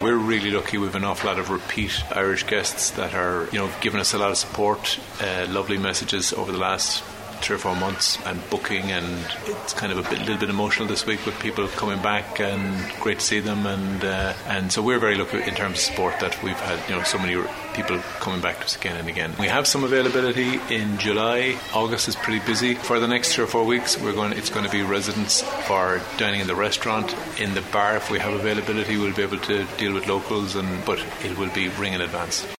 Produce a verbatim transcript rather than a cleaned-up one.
we're really lucky. We've an awful lot of repeat Irish guests that are, you know, giving us a lot of support, uh, lovely messages over the last three or four months and booking, and it's kind of a bit, little bit emotional this week with people coming back, and great to see them, and uh, and so we're very lucky in terms of support that we've had, you know, so many people coming back to us again and again. We have some availability in July. August is pretty busy. For the next three or four weeks, we're going. It's going to be residents for dining in the restaurant. In the bar, if we have availability, we'll be able to deal with locals, and but it will be ring in advance.